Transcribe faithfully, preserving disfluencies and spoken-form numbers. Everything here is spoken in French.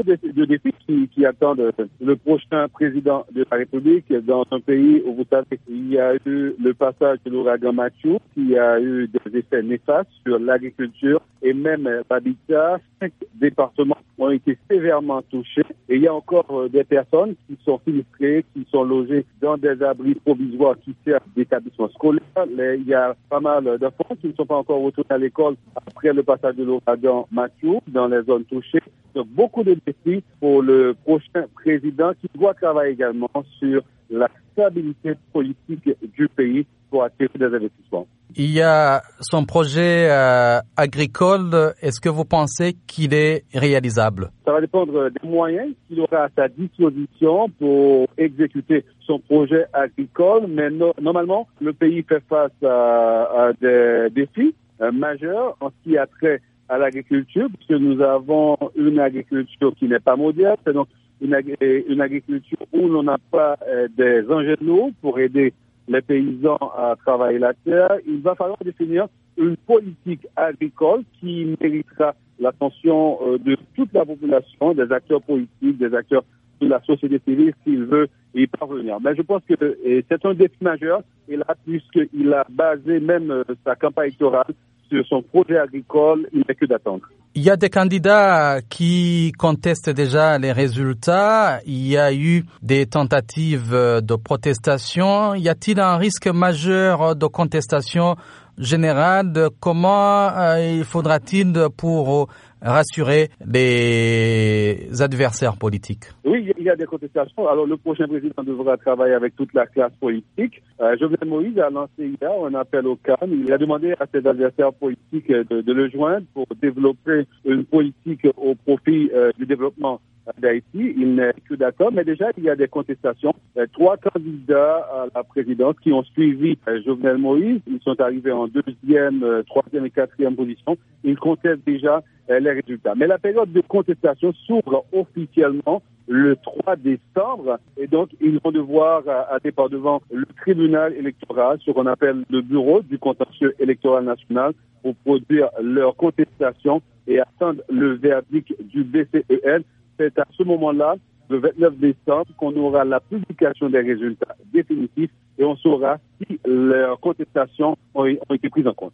de, de défis qui, qui attendent le prochain président de la République dans un pays où, vous savez, il y a eu le passage de l'ouragan Matthew qui a eu des effets néfastes sur l'agriculture et même l'habitat. Cinq départements ont été sévèrement touchés et il y a encore des personnes qui sont sinistrées, qui sont logées dans des abris provisoires qui servent d'établissements scolaires. Il y a pas mal d'enfants qui ne sont pas encore retournés à l'école après le passage de l'ouragan Matthew dans les zones touchées. Donc beaucoup de défis pour le prochain président qui doit travailler également sur la stabilité politique du pays pour attirer des investissements. Il y a son projet euh, agricole. Est-ce que vous pensez qu'il est réalisable? Ça va dépendre des moyens qu'il aura à sa disposition pour exécuter son projet agricole. Mais no- normalement, le pays fait face à, à des défis euh, majeurs en ce qui a trait à l'agriculture, puisque nous avons une agriculture qui n'est pas mondiale. C'est donc une, ag- une agriculture où l'on n'a pas euh, des engins lourds pour aider les paysans à travailler la terre. Il va falloir définir une politique agricole qui méritera l'attention euh, de toute la population, des acteurs politiques, des acteurs de la société civile s'il veut y parvenir. Mais je pense que et c'est un défi majeur, et là, puisqu'il a basé même euh, sa campagne électorale sur son projet agricole, il n'est que d'attendre. Il y a des candidats qui contestent déjà les résultats. Il y a eu des tentatives de protestation. Y a-t-il un risque majeur de contestation générale? Comment euh, faudra-t-il pour rassurer les adversaires politiques? Oui, il y a des contestations. Alors, le prochain président devra travailler avec toute la classe politique. Euh, Jovenel Moïse a lancé hier un appel au calme. Il a demandé à ses adversaires politiques de, de le joindre pour développer une politique au profit euh, du développement d'Haïti. Il n'est que d'accord, mais déjà, il y a des contestations. Euh, trois candidats à la présidence qui ont suivi euh, Jovenel Moïse, ils sont arrivés en deuxième, euh, troisième et quatrième position. Ils contestent déjà euh, les résultats. Mais la période de contestation s'ouvre officiellement le trois décembre, et donc ils vont devoir aller par devant le tribunal électoral, ce qu'on appelle le bureau du contentieux électoral national, pour produire leur contestation et attendre le verdict du B C E N. C'est à ce moment-là, le vingt-neuf décembre, qu'on aura la publication des résultats définitifs et on saura si leurs contestations ont, ont été prises en compte.